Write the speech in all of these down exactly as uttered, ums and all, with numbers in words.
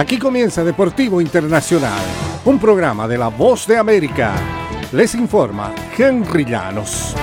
Aquí comienza Deportivo Internacional, un programa de La Voz de América. Les informa Henry Llanos.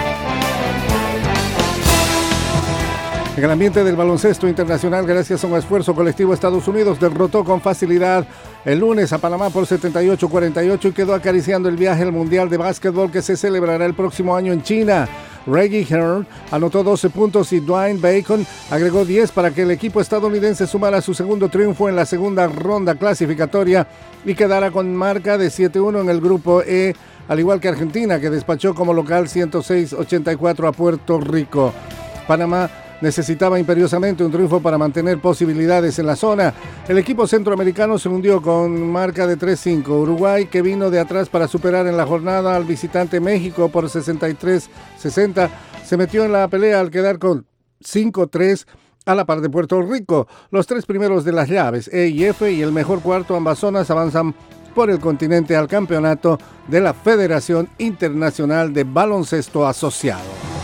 En el ambiente del baloncesto internacional, gracias a un esfuerzo colectivo, Estados Unidos derrotó con facilidad el lunes a Panamá por setenta y ocho a cuarenta y ocho y quedó acariciando el viaje al Mundial de Básquetbol que se celebrará el próximo año en China. Reggie Hearn anotó doce puntos y Dwayne Bacon agregó diez para que el equipo estadounidense sumara su segundo triunfo en la segunda ronda clasificatoria y quedara con marca de siete uno en el grupo E, al igual que Argentina, que despachó como local ciento seis a ochenta y cuatro a Puerto Rico. Panamá necesitaba imperiosamente un triunfo para mantener posibilidades en la zona. El equipo centroamericano se hundió con marca de tres cinco. Uruguay, que vino de atrás para superar en la jornada al visitante México por sesenta y tres a sesenta, se metió en la pelea al quedar con cinco tres a la par de Puerto Rico. Los tres primeros de las llaves, E y F, y el mejor cuarto, ambas zonas avanzan por el continente al campeonato de la Federación Internacional de Baloncesto Asociado.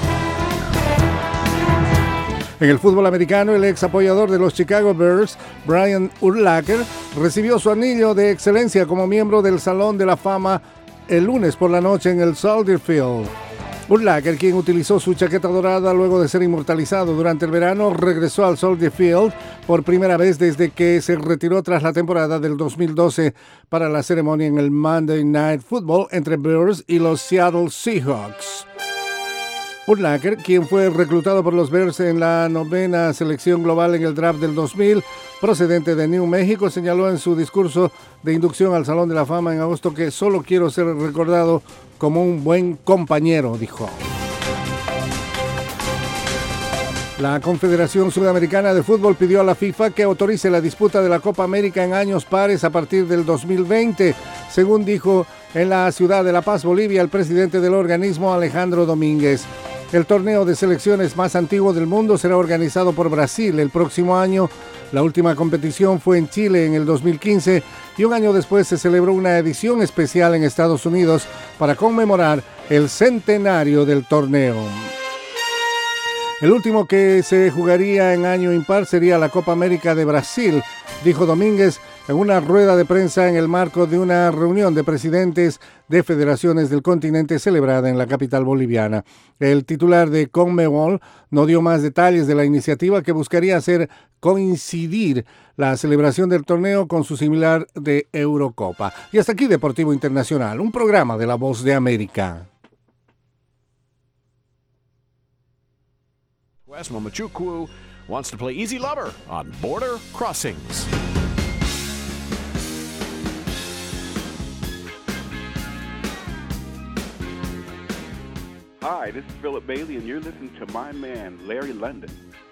En el fútbol americano, el ex apoyador de los Chicago Bears, Brian Urlacher, recibió su anillo de excelencia como miembro del Salón de la Fama el lunes por la noche en el Soldier Field. Urlacher, quien utilizó su chaqueta dorada luego de ser inmortalizado durante el verano, regresó al Soldier Field por primera vez desde que se retiró tras la temporada del dos mil doce para la ceremonia en el Monday Night Football entre Bears y los Seattle Seahawks. Urlacher, quien fue reclutado por los Bears en la novena selección global en el draft del dos mil, procedente de New México, señaló en su discurso de inducción al Salón de la Fama en agosto que solo quiero ser recordado como un buen compañero, dijo. La Confederación Sudamericana de Fútbol pidió a la FIFA que autorice la disputa de la Copa América en años pares a partir del dos mil veinte, según dijo en la ciudad de La Paz, Bolivia, el presidente del organismo, Alejandro Domínguez. El torneo de selecciones más antiguo del mundo será organizado por Brasil el próximo año. La última competición fue en Chile en el dos mil quince y un año después se celebró una edición especial en Estados Unidos para conmemorar el centenario del torneo. El último que se jugaría en año impar sería la Copa América de Brasil, dijo Domínguez en una rueda de prensa en el marco de una reunión de presidentes de federaciones del continente celebrada en la capital boliviana. El titular de CONMEBOL no dio más detalles de la iniciativa que buscaría hacer coincidir la celebración del torneo con su similar de Eurocopa. Y hasta aquí Deportivo Internacional, un programa de La Voz de América. West Momachukwu wants to play Easy Lover on Border Crossings. Hi, this is Philip Bailey, and you're listening to my man, Larry London.